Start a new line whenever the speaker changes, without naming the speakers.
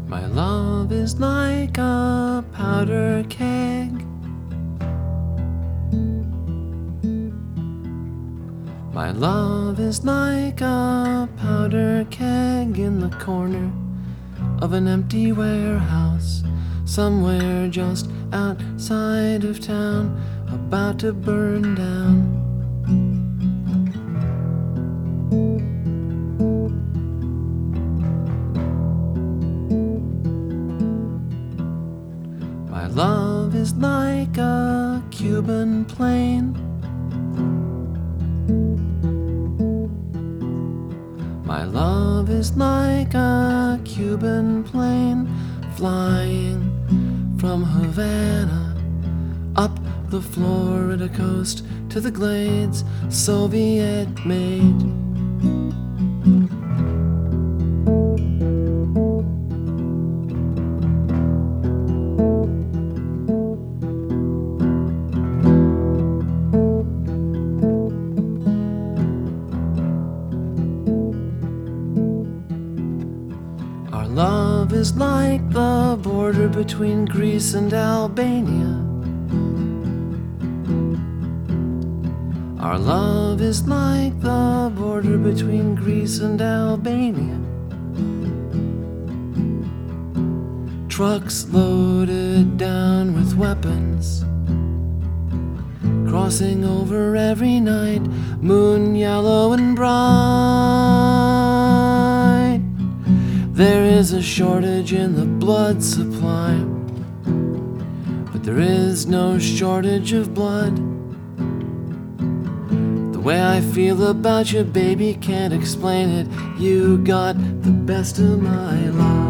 My love is like a powder keg. My love is like a powder keg in the corner of an empty warehouse, somewhere just outside of town, about to burn down. My love is like a Cuban plane. My love is like a Cuban plane flying from Havana up the Florida coast to the Glades, Soviet made. Our love is like the border between Greece and Albania. Our love is like the border between Greece and Albania. Trucks loaded down with weapons, crossing over every night, moon yellow and bright. There is a shortage in the blood supply, but there is no shortage of blood. The way I feel about you, baby, can't explain it. You got the best of my life.